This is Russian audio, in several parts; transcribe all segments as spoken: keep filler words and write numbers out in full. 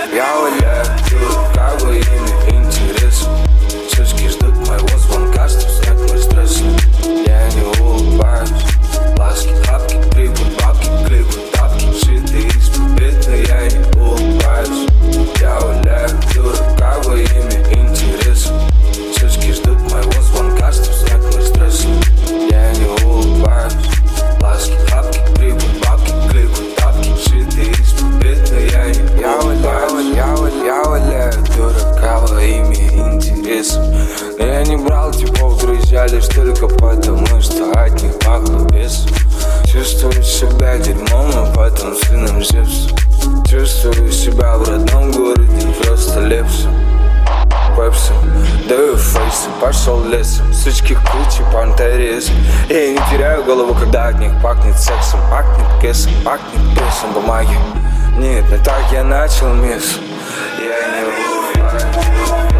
Я валяю дурак, как во имя интереса. Сучки ждут моего звонка, чтоб снять мой стресс. Я не улыбаюсь. Ласки, хапки, прибыль, бабки, клипы, тапки, шитые из побед, но я не улыбаюсь. Я валяю дурак, как во имя интереса. Сучки ждут моего звонка, чтоб снять мой стресс. Я не улыбаюсь. Ласки, хапки, прибыль, бабки, клипы, тапки, шитые из побед, но я не я улыбаюсь. Я валяю, я валяю дурака во имя интереса. Но я не брал типов, друзья, лишь только потому, что от них пахло весом. Чувствую себя дерьмом, а потом сыном Зевса. Чувствую себя в родном городе, просто лепсом. Пепсом, даю фейсом, пошел лесом. Сучки кучи, пантерезы. Я не теряю голову, когда от них пахнет сексом. Пахнет кэсом, пахнет прессом бумаги. Нет, не так я начал место. Я не улыбаюсь.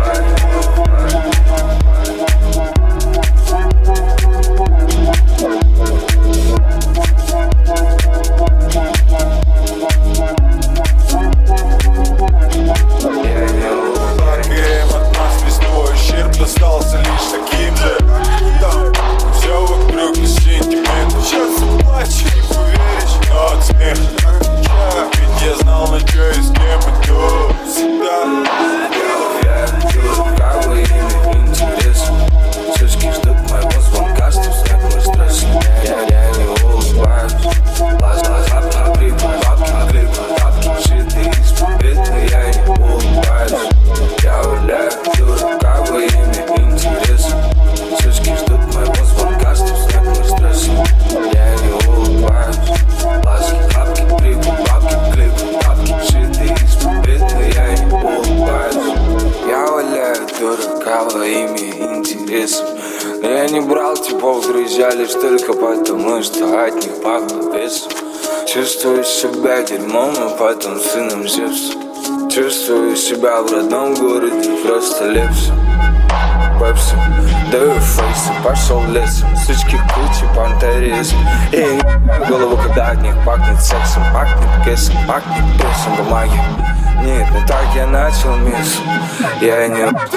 Остался лишь таким же. Да, все вокруг из сентиментов. Сейчас плачу, не поверишь, но от смеха как чай. Ведь я знал, на чё и с кем иду всегда. Я валяю дурак, как во имя интереса. Сучки ждут моего звонка, чтоб снять мой стресс. Я, я не улыбаюсь. Лаз, лаз, лап, лап, прибыль, бабки, клипы, тапки, шитые из побед, но я не улыбаюсь. Я валяю дурак, как во имя интереса. Сучки ждут моего звонка, чтоб снять мой стресс. Я не улыбаюсь. Ласки, хапки, прибыль, бабки, клипы, тапки, шитые из побед, но я не улыбаюсь. Я валяю дурака во имя интереса. Но я не брал типов, друзья, лишь только потому, что от них пахло весом. Чувствую себя дерьмом, а потом сыном Зевса. Чувствую себя в родном городе, просто лепсом. Пепсом, даю фейсом, пошел лесом. Сучки кучи, пантерезы. Я не теряю голову, когда от них пахнет сексом. Пахнет кэсом, пахнет прессом бумаги. Нет, не так я начал место. Я не... Ты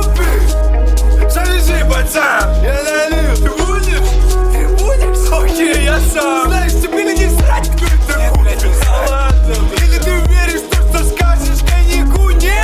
тупый, залези, пацан. Я налью, ты будешь? Ты будешь? Окей, я сам. Знаешь, тебе ли не срать, кто это купит? Да ладно, или ты веришь в то, что скажешь коньяку? Нет?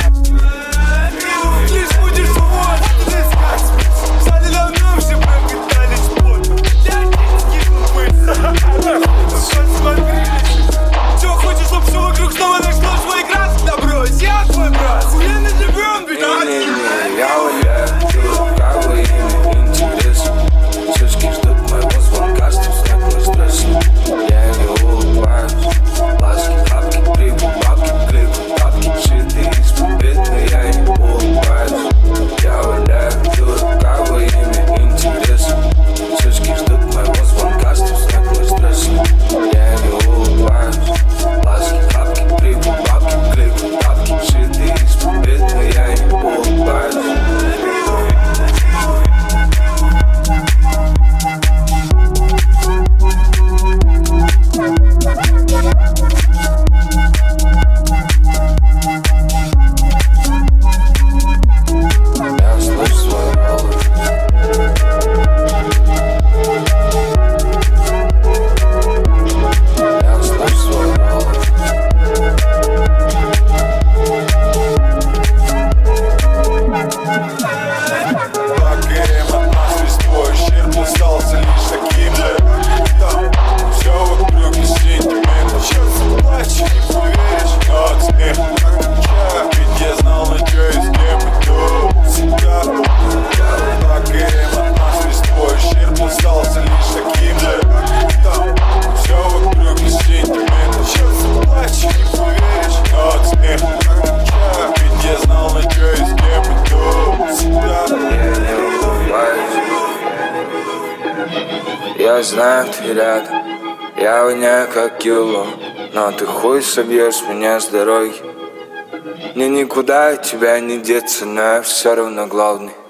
Лишь будешь свой, ты скажешь. Сзади давно все прокатались потом. Я не скинул посмотри. Чего хочешь, чтоб все вокруг снова нашло свой крас? Да брось, я твой брат. Охуенно живем, ведь не-не-не, я валяю дурака во имя интереса. Сучки ждут моего звонка, чтоб снять мой стресс. Я не улыбаюсь. Ласки, хапки, прибыль, бабки, клипы, тапки, шитые из побед, но я не улыбаюсь. Я валяю дурака во имя интереса. Сучки ждут моего звонка, чтоб снять мой стресс. Я не улыбаюсь. Ласки, хапки, прибыль, бабки, клипы, тапки, шитые из побед, но я не улыбаюсь. Я слышу свой голос. Я слышу свой голос. Плакаем от нас, весь твой ущерб остался лишь таким же. Да, все вокруг из сентиментов. Сейчас плачу, не поверишь, но от смеха как чай. Ведь я знал, на чё и с кем иду всегда. Плакаем от нас, весь твой ущерб остался лишь таким же. Да, все вокруг из сентиментов. Сейчас плачу, не поверишь, но от смеха как чай. Ведь я знал, на чё и с кем иду всегда. Я не улыбаюсь. Я знаю, ты рядом. Я воняю как кило, но ты хуй собьешь меня с дороги. Мне никуда от тебя не деться, но я все равно главный.